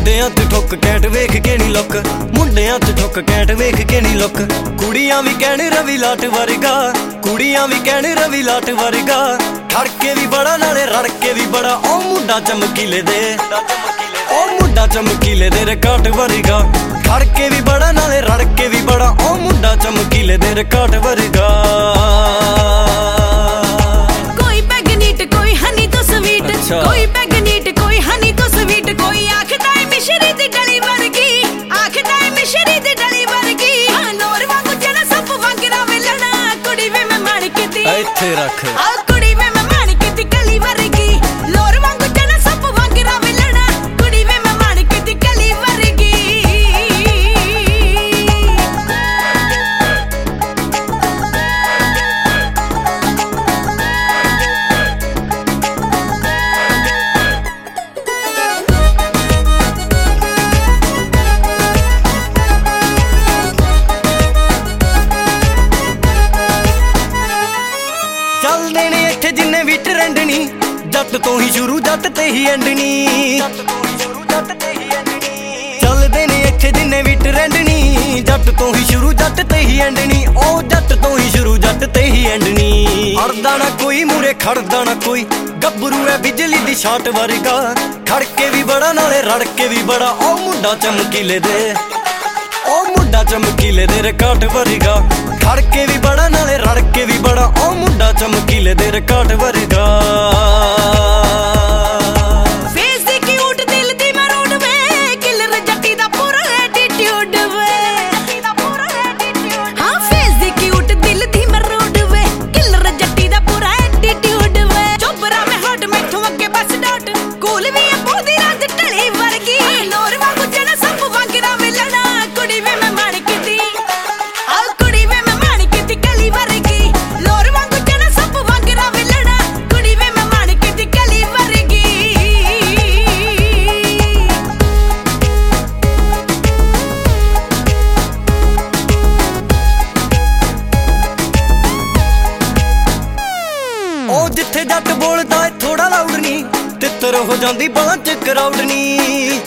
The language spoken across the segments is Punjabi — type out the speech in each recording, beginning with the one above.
ਮੁੰਡਿਆਂ ਤੇ ਠੁੱਕ ਕੈਂਟ ਵੇਖ ਕੇ ਨੀ ਲੁੱਕ, ਮੁੰਡਿਆਂ ਤੇ ਠੁੱਕ ਕੈਂਟ ਵੇਖ ਕੇ ਨੀ ਲੁੱਕ। ਕੁੜੀਆਂ ਵੀ ਕਹਿਣ ਰਵੀ ਲਾਟ ਵਰਗਾ, ਕੁੜੀਆਂ ਵੀ ਕਹਿਣ ਰਵੀ ਲਾਟ ਵਰਗਾ। ਖੜਕੇ ਵੀ ਬੜਾ ਨਾਲੇ ਰੜਕੇ ਵੀ ਬੜਾ, ਉਹ ਮੁੰਡਾ ਚਮਕੀਲੇ ਦੇ, ਉਹ ਮੁੰਡਾ ਚਮਕੀਲੇ ਦੇ ਰਿਕਾਰਡ ਵਰਗਾ। ਖੜਕੇ ਵੀ ਬੜਾ ਨਾਲੇ ਰੜਕੇ ਵੀ ਬੜਾ, ਉਹ ਮੁੰਡਾ ਚਮਕੀਲੇ ਦੇ ਰਿਕਾਰਡ ਵਰਗਾ। ਕੋਈ ਪੈਗ ਨੀਟ ਕੋਈ ਹਨੀ ਤੋਂ ਸਵੀਟ, ਕੋਈ ਪੈਗ ਨੀਟ ਕੋਈ ਹਨੀ ਤੋਂ ਸਵੀਟ। ਕੋਈ ਆਖਦਾ ਏ ਮਿਸ਼ਰੀ ਦੀ ਡਲੀ ਵਰਗੀ, ਆਖਦਾ ਏ ਮਿਸ਼ਰੀ ਦੀ ਡਲੀ ਵਰਗੀ। ਨੋਰ ਵਾਂਗੂ ਜਣਾ ਸੱਪ ਵਾਂਗਰਾ ਵੇਲਣਾ, ਕੁੜੀ ਵੇ ਮੈਂ ਮਾਣਕੇ ਦੀ ਇੱਥੇ ਰੱਖ, ਆ ਕੁੜੀ ਵੇ ਮੈਂ ਮਾਣਕੇ ਦੀ ਕਲੀ ਵਰਗੀ। ਲੋਰ ਵਾਂਗੂ ਜਣਾ ਸੱਪ ਵਾਂਗਰਾ ਵੇਲਣਾ, ਕੁੜੀ ਵੇ ਮੈਂ ਮਾਣਕੇ ਦੀ ਕਲੀ ਵਰਗੀ। ਚੱਲਦੇ ਨੇ ਇੱਥੇ ਜਿੰਨੇ ਵੀ ਟਰੈਂਡਣੀ, ਜੱਟ ਤੋਂ ਹੀ ਸ਼ੁਰੂ ਜੱਟ ਤੇ ਹੀ ਐਂਡਣੀ। ਚੱਲਦੇ ਨੇ ਇੱਥੇ ਜਿੰਨੇ ਵੀ ਟਰੈਂਡਣੀ, ਜੱਟ ਤੋਂ ਹੀ ਸ਼ੁਰੂ ਜੱਟ ਤੇ ਹੀ ਐਂਡਣੀ। ਉਹ ਜੱਟ ਤੋਂ ਹੀ ਸ਼ੁਰੂ ਜੱਟ ਤੇ ਹੀ ਐਂਡਣੀ। ਅੜਦਾ ਨਾ ਕੋਈ ਮੂਰੇ ਖੜਦਾ ਨਾ ਕੋਈ, ਗੱਭਰੂ ਐ ਬਿਜਲੀ ਦੀ ਛਾਟ ਵਰਗਾ। ਖੜਕੇ ਵੀ ਬੜਾ ਨਾਲੇ ਰੜਕੇ ਵੀ ਬੜਾ, ਉਹ ਮੁੰਡਾ ਚਮਕੀਲੇ ਦੇ, ਉਹ ਮੁੰਡਾ ਚਮਕੀਲੇ ਦੇ ਰਿਕਾਰਡ ਵਰਗਾ। ਖੜਕੇ ਵੀ ਬੜਾ ਨਾਲੇ ਰੜਕੇ ਵੀ ਬੜਾ, ਉਹ ਮੁੰਡਾ ਚਮਕੀਲੇ ਦੇ ਰਿਕਾਰਡ ਵਰਗਾ। ਫੇਸ ਦੀ ਕਿਊਟ ਦਿਲ ਦੀ ਮਰੂਡ ਵੇ, ਕਿਲਰ ਜੱਟੀ ਦਾ ਪੂਰਾ ਐਟੀਟਿਊਡ ਵੇ। ਹਾਂ ਫੇਸ ਦੀ ਕਿਊਟ ਦਿਲ ਦੀ ਮਰੂਡ ਵੇ, ਕਿਲਰ ਜੱਟੀ ਦਾ ਪੂਰਾ ਐਟੀਟਿਊਡ ਵੇ। ਚੋਬਰਾ ਮੈਂ ਹਟ ਮੈਥੋਂ ਅੱਗੇ ਬਸ ਡਾਟ, ਕੂਲ ਵੀ ਆ ਬੋਦੀ ਰਾਤ ਢਲੀ ਵਰਗੀ। ਲੋਰ ਵਾਂਗੂ ਜਣਾ ਸੱਪ ਵਾਂਗਰਾ ਵੇਲਣਾ, ਕੁੜੀ ਵੇ ਮੈਂ ਮਾਣਕੇ ਦੀ, ਆ ਕੁੜੀ ਵੇ ਮੈਂ ਮਾਣਕੇ ਦੀ ਕਲੀ ਵਰਗੀ। ਲੋਰ ਵਾਂਗੂ ਜਣਾ ਸੱਪ ਵਾਂਗਰਾ ਵੇਲਣਾ, ਕੁੜੀ ਵੇ ਮੈਂ ਮਾਣਕੇ ਦੀ ਕਲੀ ਵਰਗੀ। ਉਹ ਜਿੱਥੇ ਜੱਟ ਬੋਲਦਾ ਏ ਥੋੜਾ ਲਾਊਡ ਨੀ, ਤਿੱਤਰ ਹੋ ਜਾਂਦੀ ਬਾਂਹ ਚ ਕਰਾਊਡ ਨੀ।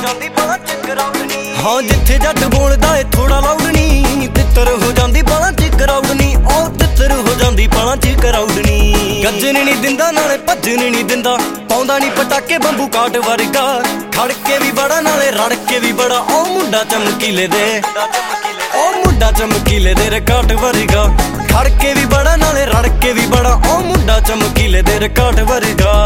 ਹਾਂ ਜਿੱਥੇ ਜੱਟ ਬੋਲਦਾ ਏ ਥੋੜਾ ਲਾਊਡ ਨੀ, ਤਿੱਤਰ ਹੋ ਜਾਂਦੀ ਬਾਂਹ ਚ ਕਰਾਊਡ ਨੀ। ਉਹ ਤਿੱਤਰ ਹੋ ਜਾਂਦੀ ਬਾਂਹ ਚ ਕਰਾਊਡ ਨੀ। ਗੱਜਣ ਨੀ ਦਿੰਦਾ ਨਾਲੇ ਭੱਜਣ ਨੀ ਦਿੰਦਾ, ਪਾਉਂਦਾ ਨੀ ਪਟਾਕੇ ਬੰਬੂ ਕਾਟ ਵਰਗਾ। ਖੜਕੇ ਵੀ ਬੜਾ ਨਾਲੇ ਰੜਕੇ ਵੀ ਬੜਾ, ਉਹ ਮੁੰਡਾ ਚਮਕੀਲੇ ਦੇ, ਉਹ ਮੁੰਡਾ ਚਮਕੀਲੇ ਦੇ ਰਿਕਾਰਡ ਵਰਗਾ। ਖੜਕੇ ਵੀ ਬੜਾ ਨਾਲੇ ਰੜਕੇ ਵੀ ਬੜਾ, ਉਹ ਮੁੰਡਾ ਚਮਕੀਲੇ ਦੇ ਰਿਕਾਰਡ ਵਰਗਾ।